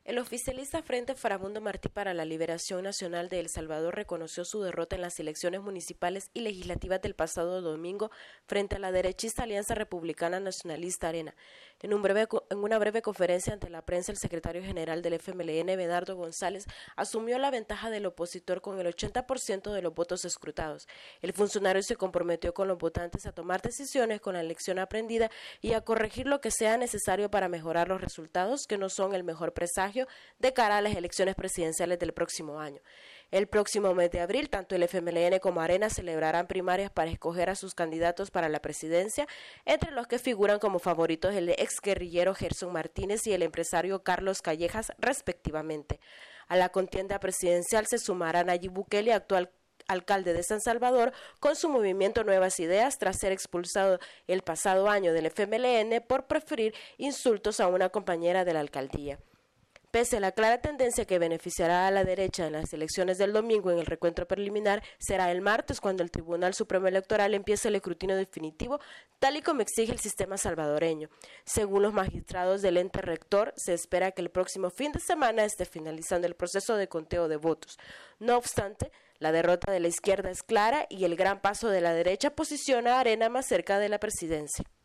El oficialista Frente Farabundo Martí para la Liberación Nacional de El Salvador reconoció su derrota en las elecciones municipales y legislativas del pasado domingo frente a la derechista Alianza Republicana Nacionalista Arena. En una breve conferencia ante la prensa, el secretario general del FMLN, Bernardo González, asumió la ventaja del opositor con el 80% de los votos escrutados. El funcionario se comprometió con los votantes a tomar decisiones con la lección aprendida y a corregir lo que sea necesario para mejorar los resultados, que no son el mejor presagio de cara a las elecciones presidenciales del próximo año. El próximo mes de abril, tanto el FMLN como Arena celebrarán primarias para escoger a sus candidatos para la presidencia, entre los que figuran como favoritos el exguerrillero Gerson Martínez y el empresario Carlos Callejas, respectivamente. A la contienda presidencial se sumará Nayib Bukele, actual alcalde de San Salvador, con su movimiento Nuevas Ideas, tras ser expulsado el pasado año del FMLN por preferir insultos a una compañera de la alcaldía. Pese a la clara tendencia que beneficiará a la derecha en las elecciones del domingo en el recuento preliminar, será el martes cuando el Tribunal Supremo Electoral empiece el escrutinio definitivo, tal y como exige el sistema salvadoreño. Según los magistrados del ente rector, se espera que el próximo fin de semana esté finalizando el proceso de conteo de votos. No obstante, la derrota de la izquierda es clara y el gran paso de la derecha posiciona a Arena más cerca de la presidencia.